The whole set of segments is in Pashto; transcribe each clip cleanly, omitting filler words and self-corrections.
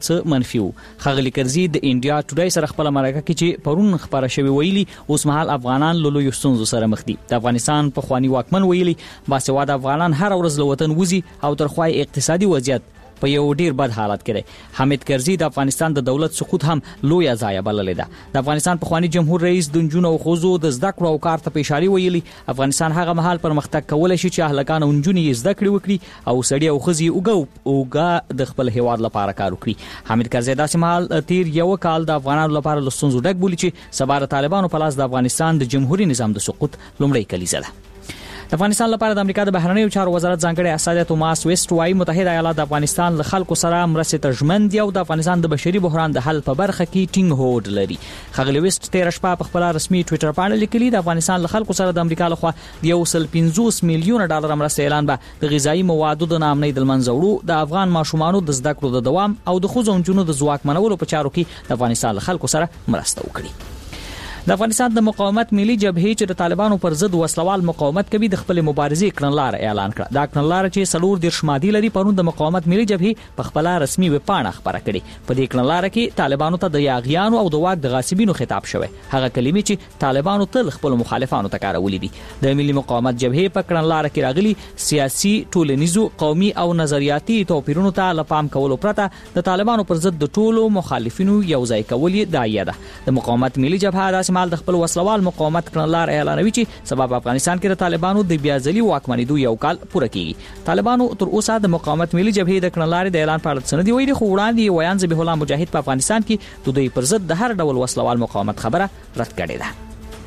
څه منفي وو. ښاغلي کرزي د انډیا ټوډای سره خپل مرکه کې چې پرون خبره شوې ویلي اوس مهال افغانان له لویو ستونزو سره مخ دي. د افغانستان په خواني واکمن ویلي باسواده افغانان هر ورځ له وطن وځي او تر خوای اقتصادي وضعیت په یو ډیر بد حالت کې دی. حامد کرزي د افغانستان د دولت سقوط هم لوی ضایعه بللې ده. د افغانستان په خواني جمهور رئیس د نجونو او ښځو د زده کړو او کار ته اشاره ویلي افغانستان هغه مهال پرمختګ کولای شي چې اهلکان او نجونې زده کړې وکړي او سړي او ښځې اوګه د خپل هیواد لپاره کار وکړي. حامد کرزي داسې مهال تیر یو کال د افغانانو لپاره له ستونزو ډک بولي چې سبا د طالبانو په لاس د افغانستان د جمهوریت نظام د سقوط لومړی کلیزه ده. د افغانستان لپاره د امریکا د بهرنیو چارو وزارت ځانګړی استازی توماس ویسټ وايي متحده ایالات د افغانستان له خلکو سره مرستې ته ژمن دي او د افغانستان د بشري بحران د حل په برخه کې ټینګ هوډ لري. ښاغلي ویسټ تیر شپه په خپل رسمي ټوئیټر باندې لیکلي د افغانستان له خلکو سره د امریکا لخوا $150 میلیون مرستې اعلان به د غذایی موادو د ناامنۍ د منځه وړو، د افغان ماشومانو د زده کړو د دوام او د ښځو او نجونو د ځواکمنولو په چارو کې د افغانستان له خلکو سره مرسته وکړي. د افغانستان د مقاومت ملي جبهې چې د طالبانو پر ضد وسلوال مقاومت کوي د خپل مبارزې کړنلاره اعلان کړه. دا کړنلاره چې 4 مادي لري پرون د مقاومت ملي جبهې په خپل رسمي ویب پاڼه خبره کړې. په دې کړنلاره کې طالبانو ته د یاغیانو او د واک د غاصبینو خطاب شوی. هغه کلمې چې طالبانو تل خپل مخالفانو ته کارولې دي. د ملي مقاومت جبهې په کړنلاره کې راغلي سیاسي، ټولنیزو، قومي او نظریاتي توپیرونو ته لپام کولو پرته د طالبانو پر ضد د ټولو مخالفینو یو ځای کول داعیه ده. د مقاومت ملي جبهه د سمال د خپل وسلوال مقاومت کړنلار اعلانوي چې سبب افغانستان کې د طالبانو د بیا ځلي واکمنېدو یو کال پوره کیږي. طالبانو تر اوسه د مقاومت ملي جبهې د کړنلارې د اعلان په اړه څه نه دی ویلي، خو وړاندې ویان ذبیح الله مجاهد په افغانستان کې د دوی پر ضد د هر ډول وسلوال مقاومت خبره رد کړې ده.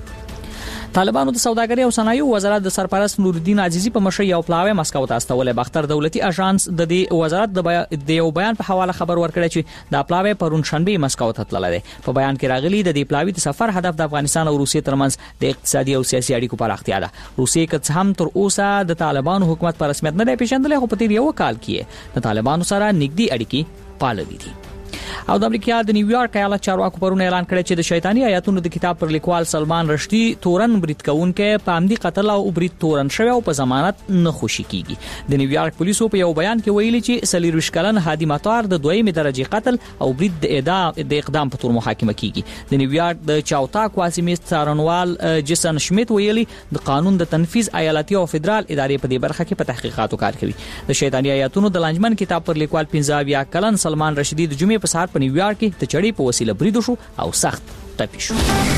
طالبانو د سوداګرۍ او صنایعو وزارت د سرپرست نورالدین عزیزي په مشرۍ یو پلاوی مسکو ته استولې. باختر دولتي اژانس د دې وزارت د یو بیان په حواله خبر ورکړی چې دا پلاوی پرون شنبه مسکو ته تللی دی. په بیان کې راغلي د دې پلاوی د سفر هدف د افغانستان او روسیې ترمنځ د اقتصادي او سیاسي اړیکو پراختیا ده. روسیې که هم تر اوسه د طالبانو حکومت په رسمیت نه دی پیژندلی، خو په تیر یو کال کې د طالبانو سره نږدې اړیکې پاللې دي. او د امریکا د نیویارک ایالت چارواکو پرون اعلان کړی چې د شیطانی آیاتونو د کتاب پر لیکوال سلمان رشدي تورن برید کوونکې په عمدي قتل او برید تورن شوی او په ضمانت نه خوشی کیږي. د نیویارک پولیسو په یو بیان کې ویلي چې سلیروش کلن هادي مطار د 2مې درجه قتل او برید د اقدام په تور محاکمه کیږي. د نیویارک د چاوتا کواسیمي څارنوال جیسن شمیت ویلي د قانون د تنفيذ ایالتي او فدرال ادارې په دې برخه کې په تحقیقاتو کار کوي. د شیطانی آیاتونو د لنجمن کتاب پر لیکوال 15 کلن سلمان رشدي د جمعې په سهار په نیویارک کې د چړې په وسیله برید شو او سخت ټپي شو.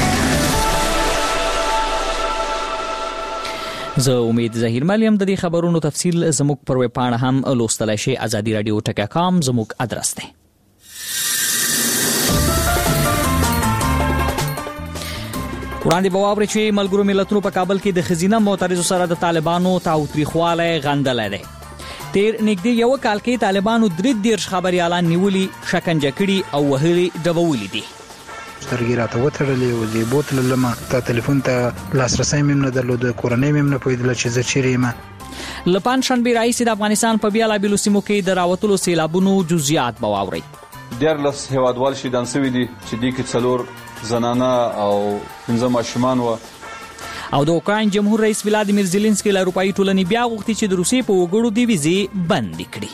زه امید ظاهر ملیم د دې خبرونو تفصیل زموږ پر ویب پاڼه هم لوستلای شئ. ازادي رادیو ټک.com زموږ ادرس دی. وړاندې به واورئ چې ملګرو ملتونو په کابل کې د خزینه معترضو سره د طالبانو تاوتریخوالی غندلی دی. تیر نږدې یو کال کې طالبانو 33 خبريالان نیولي، شکنجه کړي او وهلي ډبولي دي. سترګې راته وتړلې او زه بوتل لمه تا ټلیفون ته لاسرسی مې نه درلود، کورنۍ مې نه پوهېدله چې زه چیرې یم. له پنجشنبې راهیسې د افغانستان په بیلابیلو سیمو کې د راوتلو سیلابونو جزئیات به واورئ. 14 هیوادوال شهیدان شوي دي چې دې کې 4 زنانه او 15 ماشومان وو. او د اوکراین جمهور رئیس ولادیمیر زيلنسکي له اروپایي ټولنې بیا غوښتي چې د روسیې په وګړو د ویزې بند کړي.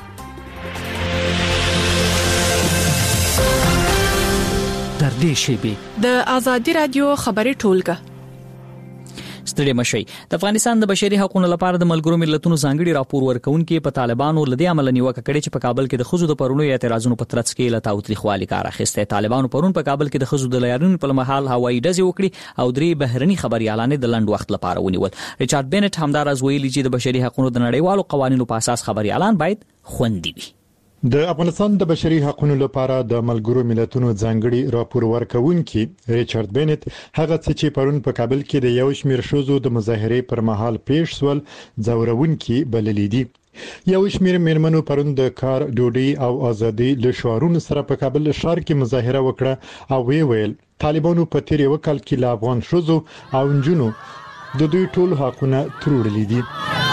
در دې شیبې د ازادي رادیو خبري ټولګه ستړي مشي. د افغانستان د بشري حقوقو لپاره د ملګرو ملتونو ځانګړي راپور ورکونکي په طالبانو لدی عمل نیوکه کړې چې په کابل کې د خزو د پرونو اعتراضونو په ترڅ کې له تاوتریخوالي کار اخیسته. طالبانو پرون په کابل کې د خزو د لیارونو په مهال هوایي ډزې وکړي او 3 بهرني خبريالان د لند وخت لپاره ونیول. ریچارډ بینټ همدارز ویلي چې د بشري حقوقو د نړیوالو قوانینو په اساس خبريالان باید خوندي وي. د افغانستان د بشري حقوقو لپاره د ملګرو ملتونو ځانګړي راپور ورکونکي ریچارډ بینټ هغه چې پرون په کابل کې د یو شمېر شوزو د مظاهرې پر مهال پیښ سول ځورونکي بللې دي. یو شمېر میرمنو پرون د کار، ډوډۍ او ازادي له شعارونو سره په کابل ښار کې مظاهره وکړه او ویل طالبانو په تیر یو کال کې له افغان شوزو او نجونو د دوی ټول حقونه تروړلي دي.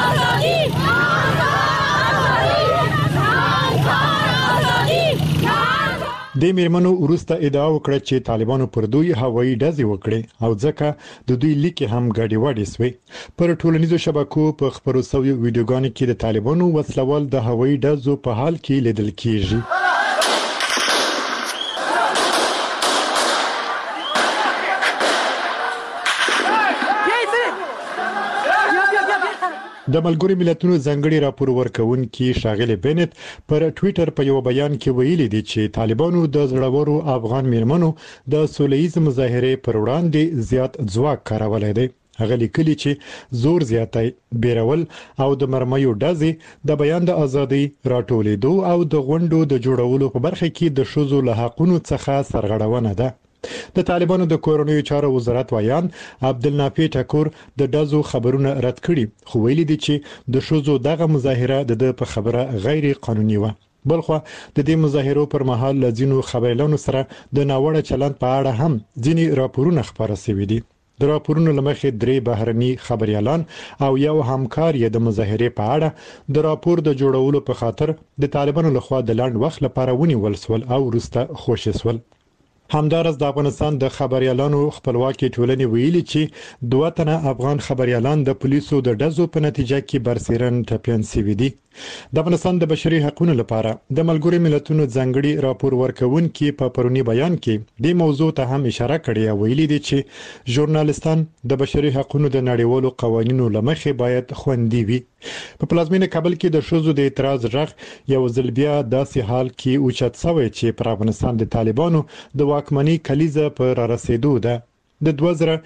د میرمنو وروسته ادعا وکړه چې طالبانو پر دوی هوایي ډزې وکړې او ځکه د دوی لیک هم ګډوډ شوی. پر ټولنیزو شبکو په خبرو شوی ویډیوګانو کې د طالبانو وسلوال د هوایي ډزو په حال کې لیدل کیږي. د ملګرو ملتونو ځانګړي راپور ورکونکي ښاغلي بنت پر ټوئیټر په یو بیان کې ویلي دي چې طالبانو د زړورو افغان میرمنو د سولهییز مظاهرې پر وړاندې زیات ځواک کارولی دی. هغه لیکلي چې زور زیاتی، بیرول او د مرمیو ډزې د بیان د ازادۍ، راټولېدو او د غونډو د جوړولو په برخه کې د ښځو له حقونو څخه سرغړونه ده. د طالبانو د کورنیو چارو وزارت ویان عبدالنافع ټکور د ډزو خبرونه رد کړي، خو ویلي دي چې د ښځو دغه مظاهره د په خبره غیر قانوني و. بلخو د دې مظاهرو پر مهال لزینو خبريالانو سره د ناوړه چلند په اړه هم ځینی راپورونه خبره شوي دي. د راپورونو لمخې 3 بهرني خبريالان او یو همکار یې د مظاهرې په اړه د راپور د جوړولو په خاطر د طالبانو لخوا د لاند وخت لپاره ونیول شول او وروسته خوشي شول. همدارس د افغانستان د خبريالانو خپلواکي ټولنې ویلي چې 2 تنه افغان خبريالان د پولیسو د ډزو په نتیجه کې برسیرن ټپيان شوي دي. د افغانستان د بشري حقوقو لپاره د ملګرو ملتونو ځانګړي راپور ورکونکي په پرونی بیان کې د موضوع ته هم اشاره کړې او ویلي دي چې ژورنالستان د بشري حقوقو د نړیوالو قوانینو لمخې باید خوندي وي. په پلازمینه کابل کې د ښځو د اعتراض غږ یو ځل بیا داسې حال کې اوچت شوی چې پر افغانستان د طالبانو د واکمنۍ کلیزه پر رسیدو ده. د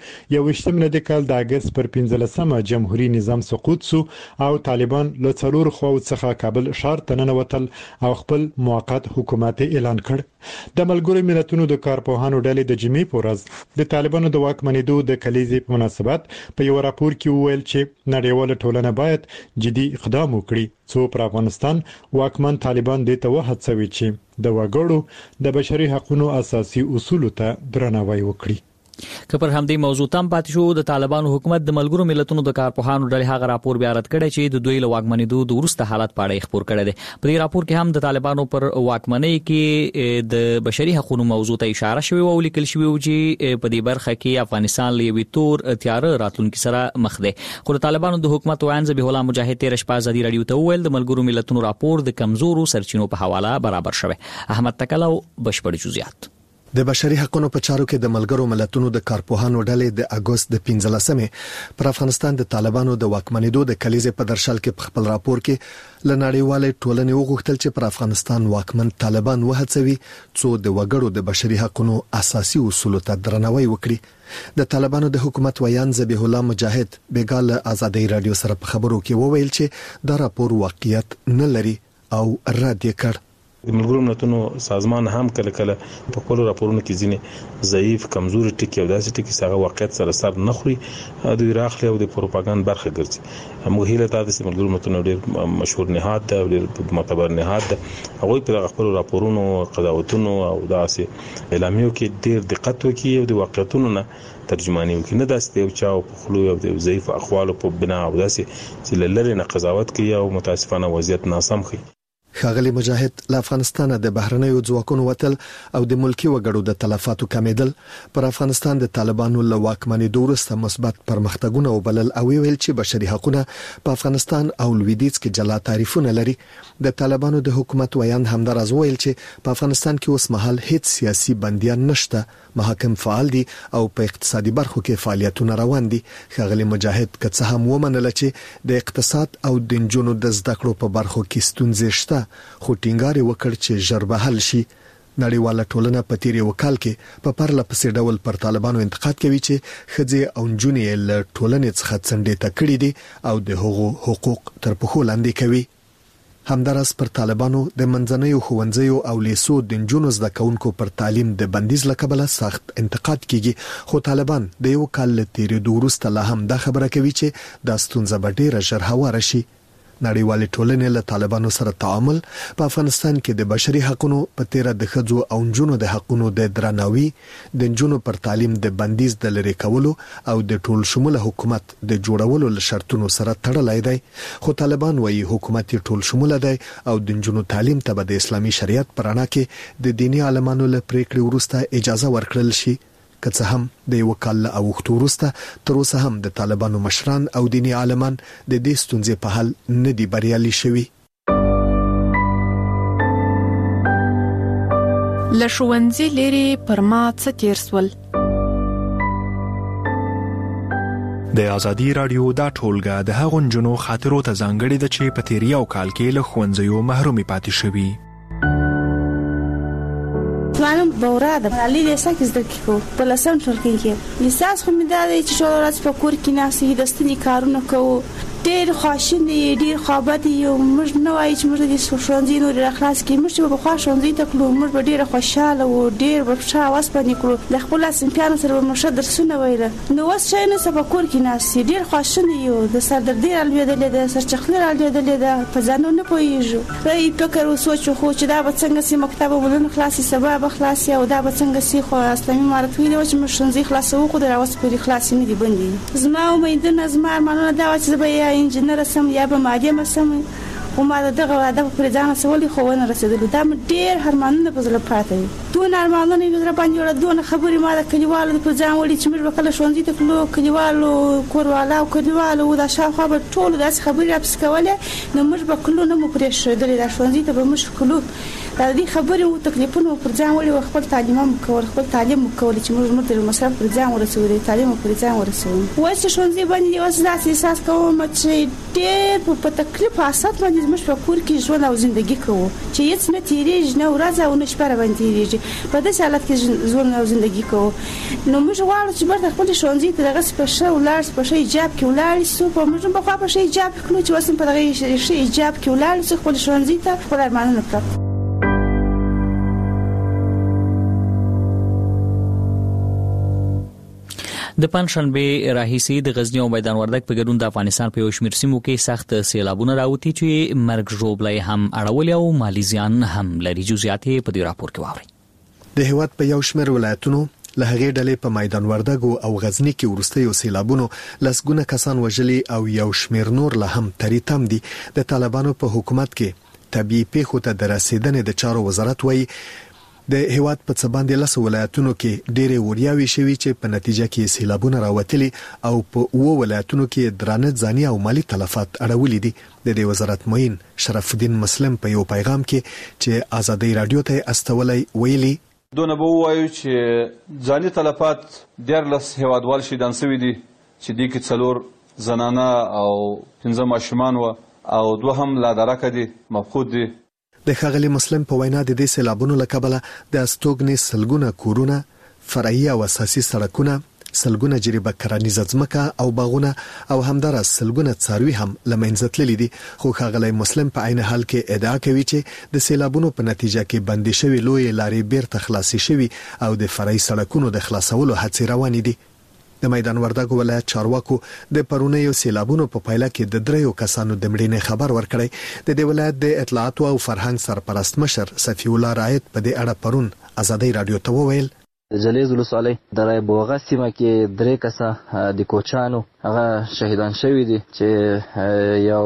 2021 ملي کال د اگست پر 15مه جمهوریت نظام سقوط سو او طالبان له څلور خو څخه کابل ښار ته ننوتل او خپل موقت حکومت اعلان کړ. د ملګرو ملتونو د کارپوهانو ډلې د جمعې په ورځ د طالبانو د واکمنېدو د کلیزې په مناسبت په یو راپور کې وویل چې نړیواله ټولنه باید جدي اقدام وکړي څو پر افغانستان واکمن طالبان د ته وهڅوي چې د وګړو د بشري حقوقو اساسي اصولو ته درناوی وکړي. که پر همدې موضوع تم پاتې شو، د طالبانو حکومت د ملګرو ملتونو د کارپوهانو ډلې هغه راپور بیا رد کړی چې د دوی له واکمنېدو د وروسته حالت په اړه خبر کړی دی. په دې راپور کې هم د طالبانو پر واکمنۍ کې د بشري حقوقو موضوع ته اشاره شوی او لیکل شوی چې په دې برخه کې افغانستان له یوې تور تیار راتلونکي سره مخ دی. خو د طالبانو د حکومت وایي ذبیح الله مجاهد تیر شپه ازادي رادیو ته وویل د ملګرو ملتونو راپور د کمزورو سرچینو په حواله برابر شوی. احمد تکلو بشپړ جزئیات. د بشري حقوقو په چارو کې د ملګرو ملتونو د کارپوهانو ډلې د اگست د 15مې پر افغانستان د طالبانو د واکمنېدو د کلیزې په درشل کې په خپل راپور کې لنړیواله ټولنې وغوښتل چې پر افغانستان واکمن طالبان وهڅوي څو د وګړو د بشري حقوقو اساسي اصولو ته درناوی وکړي. د طالبانو د حکومت ویان ذبیح الله مجاهد بیګال ازادي رادیو سره په خبرو کې وویل چې دا راپور واقعیت نه لري او رد یې کړ. د ملګرو ملتونو سازمان هم کله کله په خپل راپورونو کې ځینې ضعیف کمزوري ټکي او داسې ټکي څنګه واقعیت سره سر نه خوري دوی راخلي او د پروپاګاندا برخه ګرځي. موږ هیله تاسو د ملګرو ملتونو ډېر مشهور نهاد ده او ډېر معتبر نهاد ده، هغه په خپل راپورونو قضاوتونو او داسې اعلامیو کې ډېر دقت وکړي او د واقعیتونو نه ترجمانی وکړي، نه داسې یو چا په خلو او د ضعیف اقوالو په بنا او داسې چې لری نه قضاوت کوي او متاسفانه وضعیت ناسم خي. ښاغلي مجاهد له افغانستان د بهرنیو ځواکونو وتل او د ملکی وګړو د تلفاتو کمیدل پر افغانستان د طالبانو له واکمنېدو وروسته مثبت پرمختګونه وبلل او ویل چې بشري حقوقونه په افغانستان او لویدیځ کې جلا تعریفونه لري. د طالبانو د حکومت ویان همدارز ویل چې په افغانستان کې اوس مهال هیڅ سیاسي بندیان نشته، محاکم فعال دي او په اقتصادي برخو کې فعالیتونه روان دي. ښاغلي مجاهد که څه هم ومنل چې د اقتصاد او د نجونو د زده کړو په برخو کې ستونزې شته، خو ټینګار وکړ چې ژر به حل شي. نړیواله ټولنه په تیر یو کال کې په پرله پسې ډول پر طالبانو انتقاد کوي چې ښځې او نجونې له ټولنې څخه څنډې ته کړي دي او د هغو حقوق تر پښو لاندې کوي. همدارس پر طالبانو د منځنیو ښوونځیو او لیسو د نجونو زده کوونکو پر تعلیم د بندیز لکبله سخت انتقاد کیږي، خو طالبان د یو کال له تیرېدو وروسته لا هم دا خبره کوي چې دا ستونزه به ډیره ژر هواره شي. نړیوال ټولنې له طالبانو سره تعامل په افغانستان کې د بشري حقوقو په تیر د ښځو او نجونو د حقوقو د درناوي، د نجونو پر تعلیم د بندیز د لری کولو او د ټول شموله حکومت د جوړولو له شرطونو سره تړلای دی. خو طالبان وايي حکومت ټول شموله دی او د نجونو تعلیم ته د اسلامي شریعت پر اړه کې د دینی عالمانو له پریکړې وروسته اجازه ورکړل شي. که څه هم د یو کال او وخت وروسته تر اوسه هم د طالبانو مشران او دینی عالمان د دې ستونزې په حل نه دي بریالي شوي. لښوونځي لري پر ما څه تیر سول. د ازادي رادیو دا ټولګه د هغو نجونو خاطرو ته ځانګړې ده چې په تیر یو کال کې له ښوونځیو محرومې پاتې شوي. معلوم بورا ده علي له سکه زده کیو په لسم ټولګي کې لیسانس خو مې دا دی چې ټول ورځ په کور کې ناسې د ستنی کارونه کوو ډېر خواشینی ډېر خوابدي یو موږ نه وایي چې موږ د ښوونځي نور راخلاص کې موږ په خوا ښوونځي ته کلو موږ په ډېر خوشاله وو ډېر ورښه واس باندې کړو د خپل سمپیانو سره موږ درسونه ویل نو وس شي نه په کور کې ناسې ډېر خواشینی یو د سردردي الویدلې د سرچخلر الویدلې د فزانو نه پويږو راي فکر او سوچ خو چې دا به څنګه سي مکتب ولن خلاصي سبب خلاصي او دا به څنګه سي خو اسلامي امارت ویل چې موږ ښوونځي خلاصو خو د راوس په خلاصي نه دي بندي زما امید نه زما ارمانونه دا چې به انجنیر سم یا به ماده سم او ما دغه هدف پر ځان سوالي خو نه رسیدل دا ډېر هرمانونه په زړه پاتې دون ارمانونه یې در باندې وړه دون خبرې ما د کلیوالو په ځان ولې چې موږ وکړل ښوونځي ته کلو کلیوالو کوروالا او کلیوالو د شاوخوا به ټول داس خبرې اپس کوله نو موږ به کلو نه مو پرې شو د ښوونځي ته به موږ کلو دا دې خبرې او تکلیفونه پر ځان ولې خپل تعلیم مکول خپل تعلیم مکول چې موږ د مصرف پر ځان ورسوي تعلیم پر ځان ورسوي وایي چې ښوونځي باندې وسه احساس کوم چې ډېر په تکلیف اساس باندې موږ په کور کې ژوند او ژوندۍ کوو چې هیڅ نه تیریږي نه ورځ او نه شپه باندې تیریږي په دې حالت کې ژوند او ژوندۍ کوو نو موږ غواړو چې موږ خپل ښوونځي ته دغه سپېشل ولر سپېشل ایجاب کې ولر سو په موږ په خوا په شي ایجاب کړو چې وسم په دغه شي ایجاب کې ولر سو خپل ښوونځي ته خپل ارمانونه پراخ. د پنځشنبه راهیسي د غزنی او میدان وردګ په ګډون د افغانستان په یو شمېر سیمو کې سخت سیلابونه راوتی چې مرګ ژوبلې هم اړولې او مالی زیان هم لري. جزئیات په دې راپور کې واورئ. د هیواد په یو شمېر ولایتونو له هغې ډلې په میدان وردګ او غزنی کې وروستیو سیلابونو لسګونه کسان وژلي او یو شمېر نور له هم تریتم دي. د طالبانو په حکومت کې طبيعي پیښو ته د رسیدنې د چارو وزارت وایي د هیواد په څباندې لس ولایتونو کې ډېرې وریاوي شوي چې په نتیجه کې سیلابونه راوتلي او په وو ولایتونو کې درانه ځاني او مالی تلفات اړولي دي. د دې وزارت معین شرف الدین مسلم په یو پیغام کې چې ازادي رادیو ته استولای ویلي دونه به وایو چې ځاني تلفات ډېر لس هیوادوال شهیدان شوي دي چې دې کې څلور زنانه او 15 ماشومان و او دوه هم لا درکه دي مفقود دي. د ښاغلي مسلم په وینا د دې سیلابونو له کبله د استوګنې سلګونه کورونه فرعي او اساسي سړکونه سلګونه جریبه کرنیزه ځمکه او باغونه او همدارس سلګونه څاروي هم لمنځه تللي دي. خو ښاغلي مسلم په عین حال کې ادعا کوي چې د سیلابونو په نتیجه کې بندي شوی لوی لارې بیرته خلاصي شوی او د فرعي سړکونو د خلاصولو هڅې روانې دي. د میدان وردګ ولایت چارواکو د پرونیو سیلابونو په پایله کې د دریو کسانو د مړینې خبر ورکړی. د دې ولایت د اطلاعات او فرهنګ سرپرست مشر صفی الله رایت په دې اړه پرون ازادي رادیو ته وویل جلیز ولسوالۍ د رای بوغه سیمه کې درې کسه د کوچانو هغه شهیدان شوي دي چې یو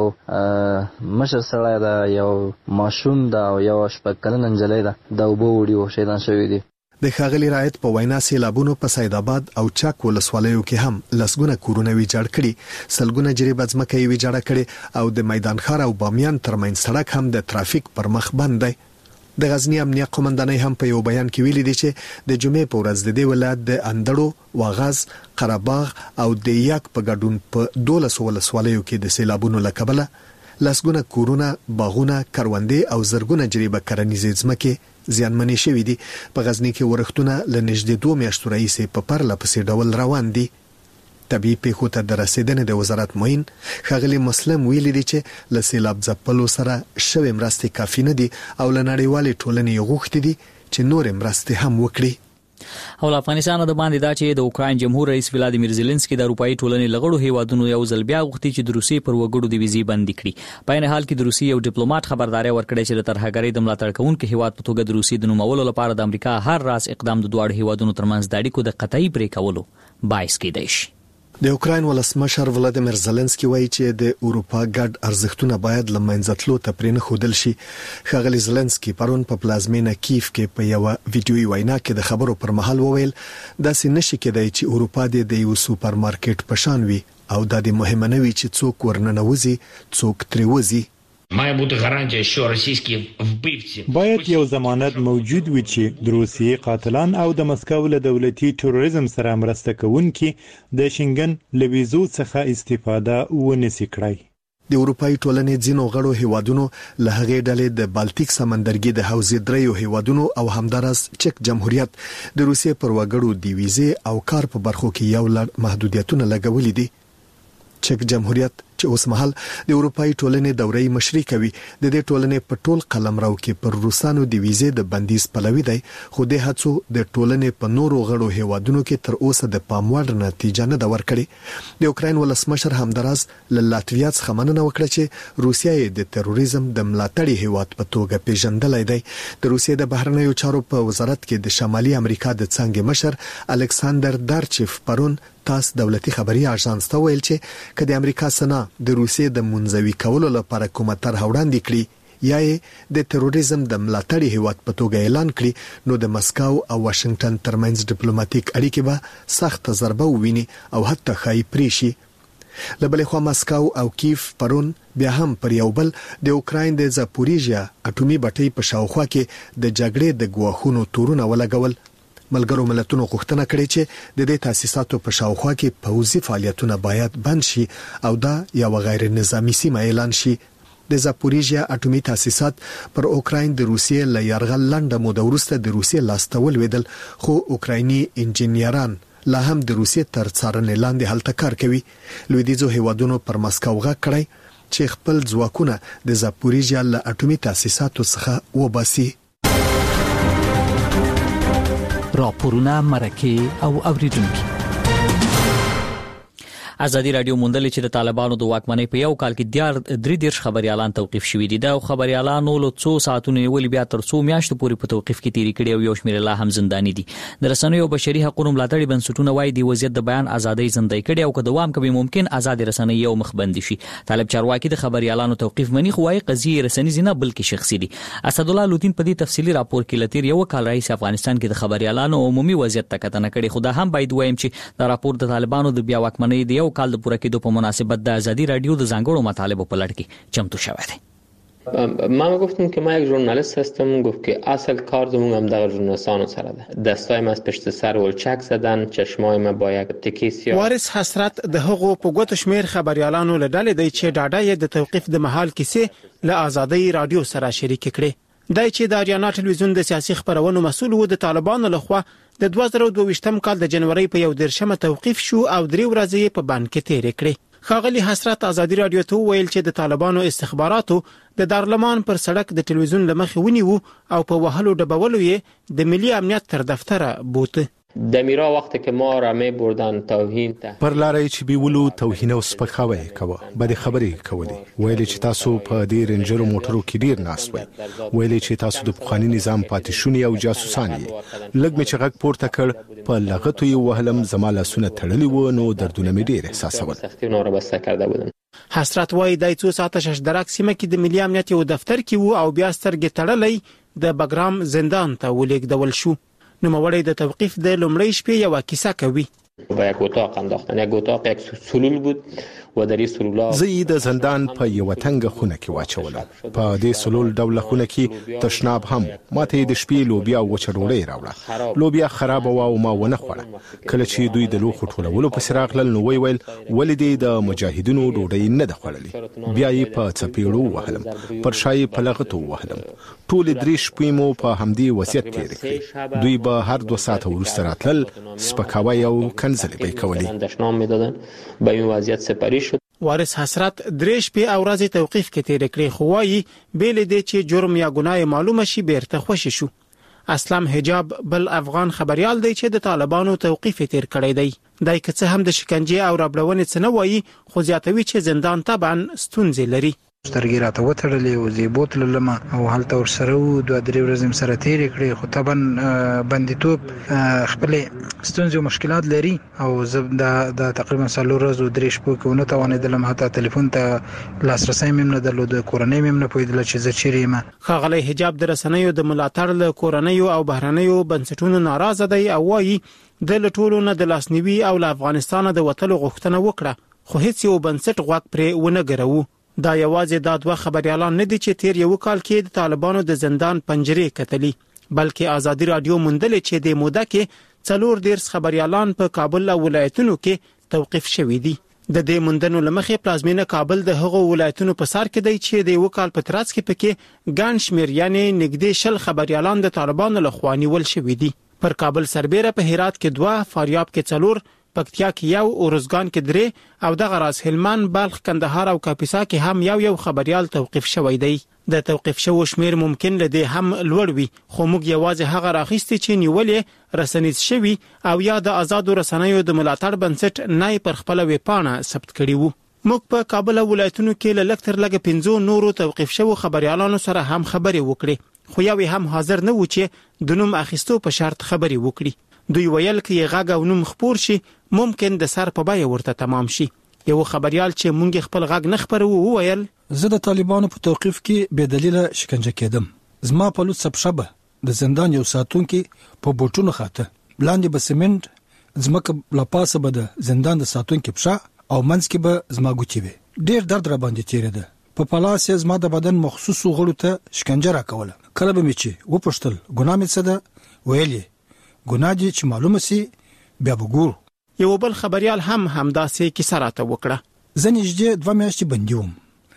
مشر سړی ده یو ماشوم ده او یو شپږ کلنه نجلۍ ده د اوبو وړي شهیدان شوي دي. د ښاغلي رایت په وینا سیلابونو په سید آباد او چاک ولسوالیو کې هم لسګونه کورونه ویجاړ کړي سلګونه جریبه ځمکه یې ویجاړه کړي او د میدان ښار او بامیان ترمنځ سړک هم د ترافیک پر مخ بند دی. د غزنی امنیه قومندانۍ هم په یو بیان کې ویلي دي چې د جمعې په ورځ د دې ولایت د اندړو واغاز قرهباغ او د یاک په ګډون په 12 ولسوالیو کې د سیلابونو له کبله لسګونه کورونه باغونه کروندې او زرګونه جریبه کرنیزه ځمکه زیانمنې شوې دي. په غزنی کې ورښتونه ل نږدې 2 میاشتو راهیسې په پرله پسې ډول روان دي. طبيعي پیښو ته د رسیدنې د وزارت معین ښاغلي مسلم ویلي دي چې ل سیلاب ځپلو سره شوې مرستې کافي نه دي او ل نړیوالې ټولنې غوښتي دي چې نور مرستې هم وکړي. او افغانستان د باندې دا چې د اوکراین جمهور رئیس ولادیمیر زيلنسکي د اروپאי ټولنې لغړو هیوادونو یو ځل بیا غوښتي چې د روسي پر وګړو د ویزې بند کړي. په ان حال کې د روسي یو ډیپلوماټ خبرداري ورکړې چې د ترهګرۍ د ملاتړ کوونکو هیواد په توګه د روسي د نومولو لپاره د امریکا هر راز اقدام د دوه هیوادونو ترمنځ د اړیکو د قطعي پرې کولو باعث کېدای شي. د اوکراین ولسمشر ولادیمیر زيلنسکي وایي چې د اروپا ګډ ارزښتونه باید لمنځه تلو ته پرې نه ښودل شي. ښاغلي زيلنسکي پرون په پلازمینه کیف کې په یو ویډیوي وینا کې د خبرو پر مهال وویل داسې نشي کېدای چې اروپا د یو سوپر مارکیټ په شان وي او د مهمه نه وي چې څوک ورننوځي څوک ترې وځي. باید یو ضمانت موجود وي چې د روسیې قاتلان او د مسکو له دولتي تروریزم سره مرسته کوونکي د شنګن له ویزو څخه استفاده ونشي کړای. د اروپאי ټولنې ځینو غړو هیوادونو له هغې ډلې د بالټیک سمندرګي د حوزې دریو هیوادونو او همدارس چک جمهوریت د روسیې پر وګړو د ویزې او کار په برخو کې یو لړ محدودیتونه لګولې دي. چک جمهوریت چې اوس مهال د اروپאי ټولنې دورې مشري کوي د دې ټولنې په ټول قلمرو کې پر روسانو د ویزې د بندیز پلوي دی، خو د هڅو د ټولنې په نورو غړو هیوادونو کې تر اوسه د پام وړ نتیجه نه ده ورکړې. د اوکراین ولسمشر همدراز له لاتویا څخه مننه وکړه چې روسیه د تروریزم د ملاتړي هیواد په توګه پیژندلای دی. د روسیې د بهرنیو چارو په وزارت کې د شمالي امریکا د څنګه مشر الکساندر دارچیف پرون تاس دولتي خبري اژانس ته ویل چې کله امریکا سنا د روسیې د منځوي کولو لپاره کومه طرح وړاندې کړي یا د تروریزم د ملاتړي هیواد په توګه اعلان کړي نو د مسکو او واشنگټن ترمنځ ډیپلوماټیک اړیکې به سخت ضربه وویني او حتی خای پریشي. لبلې خو مسکو او کیف پرون بیا هم پر یو بل د اوکراین د زاپوریژیا اټومي بټۍ په شاوخوا کې د جګړې د ګواښونو تورونه ولګول. ملګرو ملتونو غوښتنه کړې چې د دې تاسیساتو په شاوخوا کې پوځي فعالیتونه باید بند شي او دا یو غیر نظامی سیمه اعلان شي. د زاپوریژیا اټومي تاسیسات پر اوکراین د روسیې له یرغل لنډه موده وروسته د روسیې لاسته ولوېدل، خو اوکرایني انجنیران لا هم د روسیې تر څارنې لاندې هلته کار کوي. لویدیځو هیوادونو پر مسکو غږ کړی چې خپل ځواکونه د زاپوریژیا له اټومي تاسیساتو څخه وباسي. راپورونه مرکه او اوریدونکو. ازادي رادیو موندل چې د طالبانو د واکمنۍ په یو کال کې 3 خبريالان توقيف شوي دي. دا خبريالانو له 2 ساعتونو نیولې بیا تر 2 میاشتو پورې په توقيف کې تیری کړي او یو شمېر لا هم زنداني دي. د رسنیو بشري حقوقو ملاتړي بنسټونه وايي د وضعیت د بیان ازادي زندای کړي او که دوام کوي ممکن آزاد رسنۍ یو مخبند شي. طالب چارواکي د خبريالانو توقيف منی خو وايي قضیه رسنۍ نه بلکې شخصي دي. اسد الله لوتین په دې تفصيلي راپور کې لتیر یو کال رئیس افغانستان کې د خبريالانو عمومي وضعیت تکتنه کړي. خو دا هم باید وایم چې دا راپور د طالبانو د بیا واکمنۍ د یو کال د پوره کېدو په مناسبت د ازادي رادیو د ځانګړو مطالبو په لړ کې چمتو شوی دی. من گفتم که من یک ژورنالیست هستم، گفت که اصل کار زمون هم در ژورنالیستانو سره ده. دستایم از پشت سر ولچک زدن، چشمای ما با یک تکی سیاه. وارث حسرت د هغو په ګوتو شمیر خبريالانو له ډلې دی چې ډاډه د توقيف د محل کیسه له ازادي رادیو سره شریک کړي. دای چې د اریانا ټلویزیون د سیاسي خبرونو مسؤل و د طالبانو لخوا د 2022 کال د جنوري په 1 توقيف شو او 3 ورځې په بند کې تیر کړي. خاغلی حسرت ازادي رادیو ته ویل چې د طالبانو استخباراتو د دارلمان پر سړک د ټلویزیون لمخې ونیو او په وهلو ډبولو یې د ملي امنیت تر دفتره بوته. دمیرا وقتی که ما را می بردن توهین ته پر لارې چې بیولو توهین او سپکاوی کوه بد خبرې کولې، ویل چې تاسو په دې رنجرو موټرو کې ډیر ناست وای، ویل چې تاسو د پخوانی نظام پاتې او جاسوسان یې. لږ می چې غږ پورته کړ په لغتو یو وهلم زماله سونه تړلې و نو دردونه می ډیر احساسول. حسرت وای د 2 ساعته ششدرک سیمه کې د ملي امنیت یو دفتر کې وو او بیا سترګې تړلې د بګرام زندان ته ولېږدول شو. نو موري د توقيف د لومړی شپې یو کیسه کوي. با یک اتاق انداختن، یک اتاق یک سلول بود و در این سلولا زه د زندان په یو تنګ خونه کې واچولم. په دې سلول ډول خونه کې تشناب هم ماته د شپې لوبیا او چړوړې راوړه. لوبیا خراب و او ما ونه خوړه. کله چې دوی د لوخو ټولولو په سراغ لل نو ویل ولې د مجاهدینو ډوډۍ نه د خوړلې. بیا یې په چپیړو وهلم، پر شای په لغتو وهلم. ټول 3 شپې مو په همدې وضعیت تیر کړې. دوی به هر 2 ساعت وروسته راتلل، سپکاوی او کنځلې به کولې. دشنام میدادن به این وضعیت سپری شد. وارث حسرت 3 شپې او ورځې توقيف کې تیر کړې، خو وايي بیل دې چې جرم یا ګناه معلومه شي بیرته خوشی شو. اسلام حجاب بل افغان خبريال دی چې د طالبانو توقيف تیر کړی دی. دای که څه هم د شکنجه او رابړونې څه نه وایي، خو زیاتوي چې زندان طبعا ستونزې لري. سترګې راته وتړلې او زه بوتلم او هلته ورسره و 2-3 ورځې سره تیر کړې، خو طبعا بندیتوب خپل ستونزې او مشکلات لري او زه د تقریبا 4 ورځې او 3 شپې کې ونه توانېدم حتی ټلیفون ته لاسرسي مې نه درلود، کورنۍ مې نه پوهېدله چې زه چیرې یم. ښاغلی حجاب د رسنیو د ملاتړ له کورنیو او بهرنیو بنسټونو ناراضه دی او وايي د لټولو نه د لاسنیوي او له افغانستان د وټلو غوښتنه وکړه، خو هیڅ یو بنسټ غوږ پرې ونه ګرو. دا یوازې دا دوه خبريالان نه دي چې تیر یو کال کې د طالبانو د زندان پنجرې کتلي، بلکې آزادي رادیو موندل چې د موده کې 4 خبريالان په کابل او ولایتونو کې توقيف شوي دي. د دې موندنو لمخې پلازمینه کابل د هغو ولایتونو په سر کې دی چې د یو کال په ترڅ کې پکې ګڼ شمېر یعنی نږدې 10 خبريالان د طالبانو لخوا نیول شوي دي. پر کابل سربېره په هرات کې 2، فاریاب کې 4، پکتیا کې 1، اورزګان کې 3 او دغه راز هلمند، بلخ، کندهار او کاپیسا کې هم یو خبريال توقيف شوی دی. د توقيف شو شمیر ممکن لدی هم لوړ وي، خو موږ یوازې هغه راخیستي چې نیولې رسنیز شوی او یا د آزادو رسنیو د ملاتړ بنسټ نه پر خپل ویبپاڼه ثبت کړی وو. موږ په کابل ولایتونو کې لکتر لګ 15 نورو توقيف شو خبريالانو سره هم خبرې وکړې، خو یو هم حاضر نه و چې د نوم اخیستو په شرط خبرې وکړي. دوی ویل کې غږ او نوم خپور شي ممکن د سر په بیه ورته تمام شي. یو خبريال چې مونږ خپل غږ نه خبرو وویل زه د طالبانو په توقيف کې بې دلیله شکنجه کېدم. زما په لوت سبشبه د زندان یو ساتونکي په بوټونو خاطه لاندې به سیمنټ زمکه لا پاسه به د زندان د ساتونکي پښه او منځ کې به زما ګوتې وي. ډېر درد را باندې تیرېده. په پلاس زما د بدن مخصوصو غړو ته شکنجه راکوله. کله به مې چې وپوښتل ګناه مې څه ده، ویل یې ګناه دې چې معلومه سي بیا به ګورو. یو بل خبريال هم همداسې کیسه راته وکړه. زه نږدې 2 میاشتې بندي وم.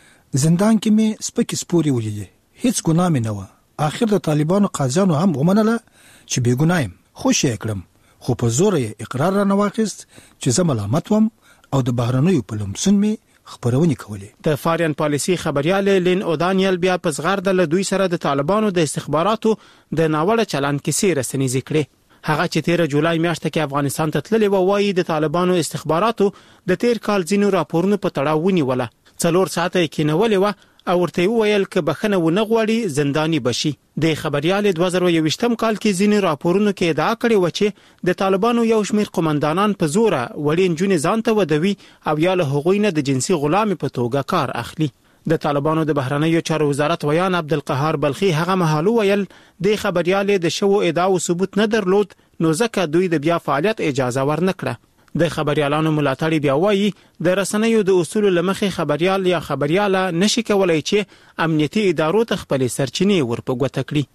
زندان کې مې سپکې سپورې ولیدې، هیڅ ګناه مې نه وه. آخر د طالبانو قاضیانو هم ومنله چې بې ګناه یم. خوش یې کړم، خو په زوره یې اقرار رانه واخیست چې زه ملامت وم او د بهرنیو په لمسون مې خبرونه کولې. د فارین پالیسي خبريال لین اودانیل بیا په زغرد له دوی سره د طالبانو د استخباراتو د ناوړه چلند کیسې رسنیزې کړې. هغه چې 13 جولای میاشت کې افغانستان ته تللی و، وایي د طالبانو استخباراتو د تیر کال ځینو راپورونو په تړاو ونیوله. 4 ساعته کې نیولې و او ورته ویل ک بخنه و نه غواړي زنداني بشي. د خبريال 2021 کال کې ځینو راپورونو کې ادعا کړې و چې د طالبانو یو شمېر قومندانان په زوره وړین جون ځان ته ودوي او یا له هغوی نه د جنسي غلامي په توګه کار اخلي. د طالبانو د بهرنیو چارو وزارت ویان عبدالقهار بلخي هغه مهال ویل د خبريال د شو ادعا او ثبوت نه درلود، نو ځکه دوی د بیا فعالیت اجازه ورنکړه. د خبريالانو ملاتړي بیا وایي د رسنیو د اصول لمخې خبريال یا خبرياله نشي کولای چې امنیتي ادارو ته خپل سرچینې ورپګوته کړي.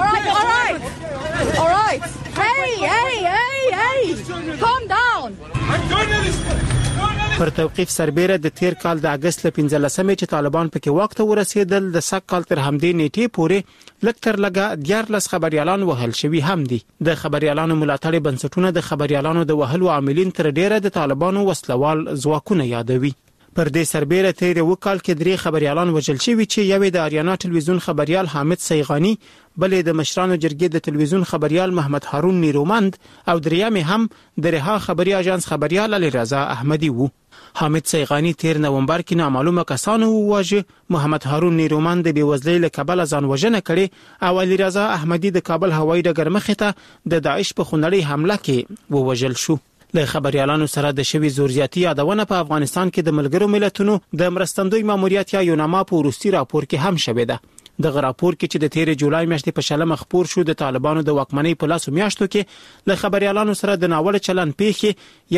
پر توقيف سربېره د تیر کال د اگست ل 15 چې طالبان پکې وخت ورسېدل، د سک کال تر همدې نیټې پورې لکتر لګه 14 خبريالان وهل شوي هم دي. د خبريالانو ملاتړي بنسټونه د خبريالانو د وهلو عاملین تر ډیره د طالبانو وسلوال ځواکونه یادوي. پر دې سربېره تیر یو کال کې 3 خبريالان وژل شوي چې یوې د اریانا ټلویزیون خبريال حامد سیغانی، بلې د مشرانو جرګې د ټلویزیون خبريال محمد هارون نیرومند او دریمه هم د رها خبري اژانس خبريال علي رضا احمدي وو. حامد سیغانی تیر نومبر کې نامعلومه کسانو وواژه، محمد هارون نیرومند د بیوزلۍ له کبله ځان وژنه کړې او علي رضا احمدي د کابل هوایي ډګر مخې ته د داعش په خونړۍ حمله کې ووژل شو. له خبريالانو سره د شوی زورزیاتی یادونه په افغانستان کې د ملګرو ملتونو د مرستندوی ماموریت یا یوناما په وروستي راپور کې هم شوی ده. د راپور کې چې د 13 جولای میاشتې په شلمه خبر شو د طالبانو د واکمنۍ په لاسو میاشتو کې له خبريالانو سره د ناوړه چلند پیښې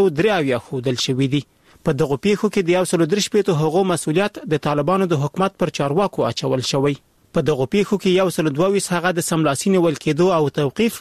103 خودل شوی دي. په دغه پیښو کې د 103 هغو مسولیت د طالبانو د حکومت پر چارواکو اچول شوی. په دغه پیښو کې 122 هغه د سملاسي نیول کېدو او توقيف،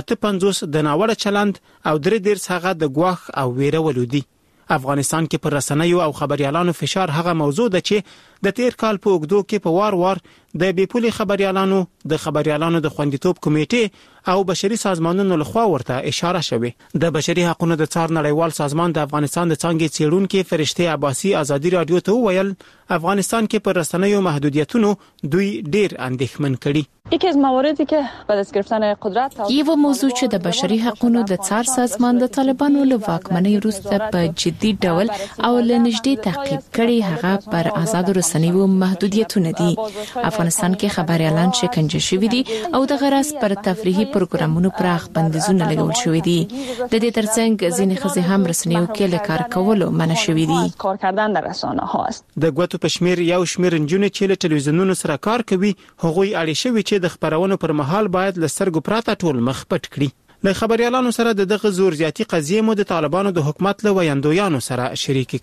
58 د ناوړه چلند او 3 هغه د ګواښ او ویرولو دي. افغانستان کې پر رسنیو او خبريالانو فشار هغه موضوع ده چې د تیر کال په اوږدو کې په وار د بیپولي خبريالانو د خبريالانو د خوندیتوب کمیټې او بشري سازمانونو لخوا ورته اشاره شوه. د بشري حقوقو د څار نړیوال سازمان د افغانستان د څنګه څېړونکو فرشته عباسي ازادي رادیو ته ویل افغانستان کې پر رسنیو محدودیتونو دوی ډیر اندېښمن کړي. یکی از مواردی که بعد از گرفتن قدرت یو موضوع چې د بشري حقوقو د څار سازمان د طالبانو له واکمنۍ وروسته په جدي ډول او لنږدې تعقیب کړي هغه پر آزاد رسنیو محدودیتونه دي. افغانستان کې خبريالان شکنجه شوي دي او د غرض پر تفریحي پروګرامونو پراخ بندیزونه لګول شوي دي. د دې ترڅنګ ځینې ښځې هم رسنیو کې له کار کولو منع شوي دي. کار کردن در رسانه هاست. د ګوتو په شمیر یو شمیر نجونې چې له ټلویزیونونو سره کار کوي هغوی اړ شوي چې د خبرونو پر مهال باید لسترګو پراته ټول مخ پټ کړي. له خبريالانو سره د دغه زور زیاتی قضیه مو د طالبانو د حکومت له ویاندویانو سره شریک کړي.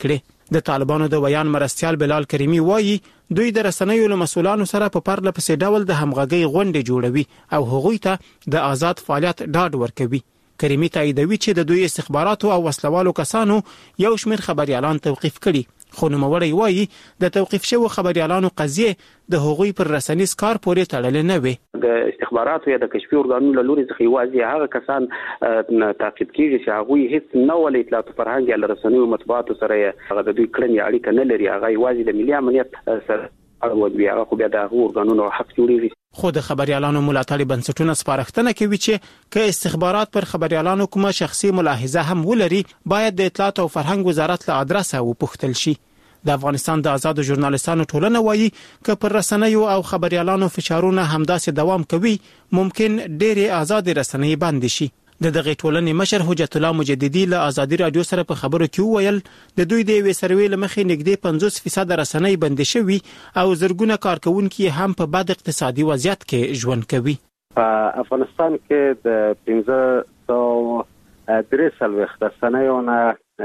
د طالبانو د بیان مرستيال بلال کریمی وایي دوی د رسنیو له مسؤلانو سره په پرله پسې ډول د همغږۍ غونډې جوړوي او هغوی ته د آزاد فعالیت ډاډ ورکوي. کریمی تاییدوي چې د دوی استخباراتو او وسلوالو کسانو یو شمېر خبريالان توقیف کړي، خو نوموړی وایي د توقیف شوو خبريالانو قضیه د هغوی پر رسنیز کار پورې تړلې نه وي. د استخباراتو یا د کشفي ارګانونو له لوري څخه یوازې هغه کسان تعقیب کیږي چې هغوی هیڅ نه ولې اطلاعات فرهنګ یا رسنیو مطبوعاتو سره هغه د دوی کړنې اړیکه نه لري، هغه یوازې د ملي امنیت سره اړوند وي، هغه خو بیا د ارګانونو حق جوړوي. خو د خبريالانو ملاتړ بنسټونه سپارښتنه کوي چې که استخبارات پر خبريالانو کومه شخصي ملاحظه هم ولري باید د اطلاعات او فرهنګ وزارت له ادرسه وپوښتل شي. د افغانستان د آزادو ژورنالستانو ټولنه وایي که پر رسنیو او خبريالانو فشارونه همداسې دوام کوي ممکن ډېرې آزاد رسنۍ بند شي. د دغه ټولنې مشر حجت الله مجددي له آزادي رادیو سره په خبرو کې وویل د دوی د یوې سروې له مخې نږدې 50% رسنۍ بند شوي او زرګونه کارکونکي هم په بد اقتصادي وضعیت کې ژوند کوي. په افغانستان کې د 543 رسنیو نه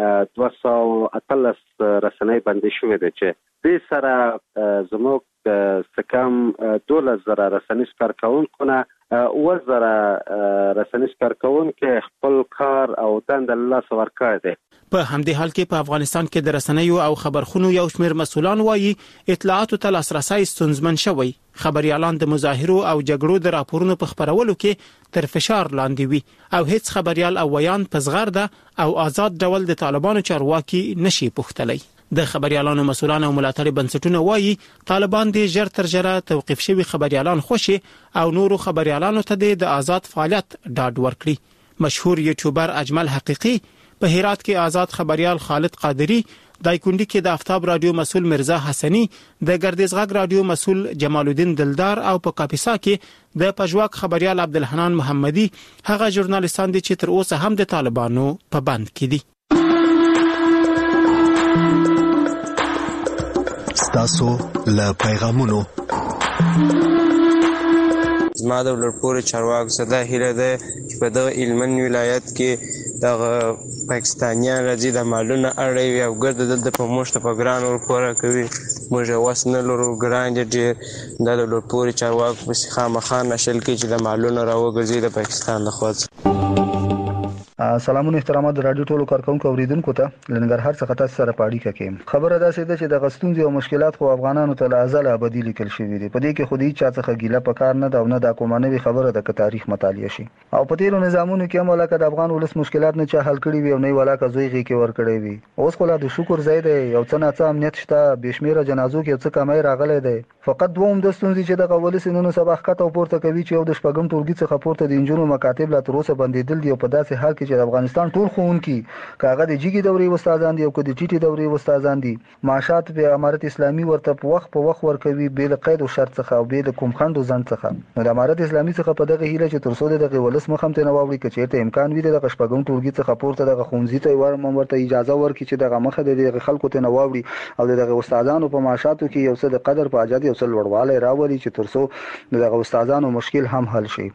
218 رسنۍ بند شوې ده چې د سره زموږ سکم 12000 رسنیز کارکونکو نه 1000 رسنیز کارکونکو خپل کار او دنده له لاس ورکړی دی. په همدې حال کې په افغانستان کې د رسنیو او خبرخونو یو شمېر مسؤلان وایي اطلاعاتو ته لاسرسی ستونزمن شوی. خبريالان د مظاهرو او جګړو د راپورونو په خبرولو کې تر فشار لاندې وي او هیڅ خبريال او ویان په زغرده او آزاد ډول د طالبانو چارواکي نشي پوښتلی. د خبريالانو مسؤلان او ملاتړ بنسټونه وایي طالبان د ژر تر ژره توقیف شوي خبريالان خوشي او نورو خبريالانو ته د آزاد فعالیت ډاډ ورکړي. مشهور یوټیوبر اجمل حقیقي په هرات کې آزاد خبريال خالد قادری، دایکندي کې د آفتاب رادیو مسؤل مرزا حسنی، د ګردیزغږ رادیو مسؤل جمال الدین دلدار او په کاپیسا کې د پژواک خبريال عبدالحنان محمدي هغه ژورنالستان دي چې تر اوسه هم د طالبانو په بند کې دي. تاسو له پیغامونو زما د ولرپورې چارواکو سره دا هیله ده چې په دغه هلمند ولایت کې دغه پاکستانیان راځي د مالونه اړوي او ګرده دلته په موږ ته په ګران ورپوره کوي. موږ وس نه لرو، ګران دي ډېر. دا د ولرپورې چارواکو پسې خامخا نشل کوي چې د مالونه راوګرځي د پاکستان له خوا. سلامونه احترامات د رادیو ټولو کارکونکو اوریدونکو ته لنګرهار څخه تاسو سره پاړی کوي. خبره دا ده چې د غستونځي او مشکلات خو افغانانو ته لازل ابدي لیکل شوی دي. په دې کې خودي چا څخه ګیله پکار نه دا او نه د کومانوي خبره د تاریخ مطالعه شي او په تیرو نظامونو کې هم ولاکه د افغان ولس مشکلات نه چا حل کړي وي او نه ولاکه زویږي کې ور کړی وي. اوس خو لا د شکر زید یو څه نه څه امنیت شته، بشمیره جنازو کې څه کمای راغلی دی. فقط دوم د ستونزې چې د ولس نن سبا خط او پورته کوي چې یو د شپږم ټولګي څخه پورته د انجونو مکاتب لا تر اوسه بندیدل دي او په داسې حال کې چې د افغانستان ټول خونکي کاغه د جګي دورې استادان دي او کدي ټيټي دورې استادان دي. معاشات په امارت اسلامي ورته په وخت ورکوي بل قید او شرط څخه او بل کوم خند زند څخه. نو د امارت اسلامي څخه په دغه هیله چې تر څو دغه ولس مخم ته نواوړي چې ته امکان وي د شپږم ټولګي څخه پورته دغه خونځي ته ورته اجازه ورکړي چې دغه مخه د خلکو ته نواوړي او دغه استادانو په معاشاتو کې یو څه د قدر په اجازه یو څه لوړواله راولي چې تر څو دغه استادانو مشکل هم حل شي.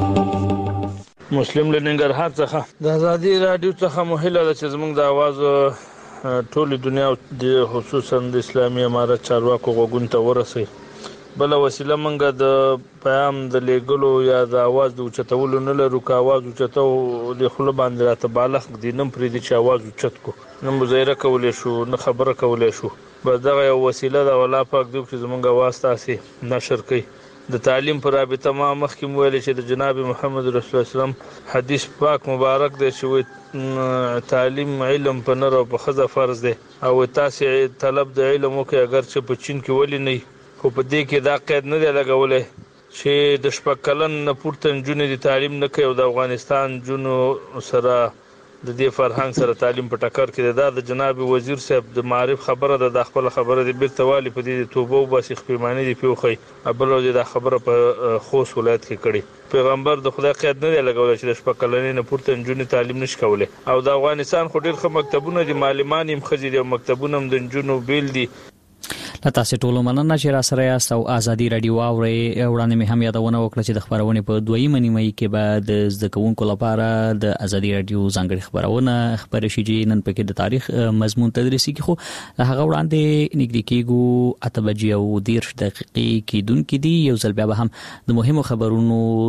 مسلم لنګرهار څخه د آزادي رادیو څخه مهله ده چې زموږ د आवाज ټول دنیا د خصوصا د اسلامي امارت چارواکو غوګون ته ورسي. بل وسیله منګه د پیغام د لیګلو یا د आवाज د چتولو نه لرو کا आवाज چتو د خپل باندې راته بالغ دي نم پرې دي چې आवाज چت کو نو مظاهره کولې شو نه خبره کولې شو. بس دغه یو وسیله د ولا پاک دوی چې زموږ आवाज تاسو نشر کوي. د تعلیم پر رابطه ما مخکې ویل چې د جناب محمد رسول الله سلام حدیث پاک مبارک دی چې تعلیم علم په نر او په خزه فرض دی او تاسو طلب د علم وکي اگر چې په چین کې ولې نه خو په دې کې دا قید نه دی لګولې چې د شپږ کلن نه پورته نجونې د تعلیم نه کوي او د افغانستان جنو سره د دې فرهنګ سره تعلیم په ټکر کې دا د جناب وزیر صاحب د معرف خبره ده د خپل خبره دی بیرته والی په دې توبه او باسي خپېمانه دی پیوخی ابل ورځ د خبره په خوست ولایت کې کړي. پیغمبر د خدای قید نه دی لګول چې د شپږ کلنې نه پورته نجونې تعلیم نشي کولای او د افغانستان خو ډېر ښه مکتبونه دي، معلمان هم ښځې دي او مکتبونه هم د نجونو بیل دي. تاسو ټول مننه چې را سره یاست او ازادي رادیو اوري. وړاندې مې هم یادونه وکړه چې د خبرونه په 2 نیمه کې بعد د کوونکو لپاره د ازادي رادیو ځانګړي خبرونه خبرې شي چې نن پکې د تاریخ مضمون تدریسي کې خو هغه وړاندې نږدې کېګو 8:10 دقیقې کېدونکې دي. یو ځل بیا به هم د مهمو خبرونو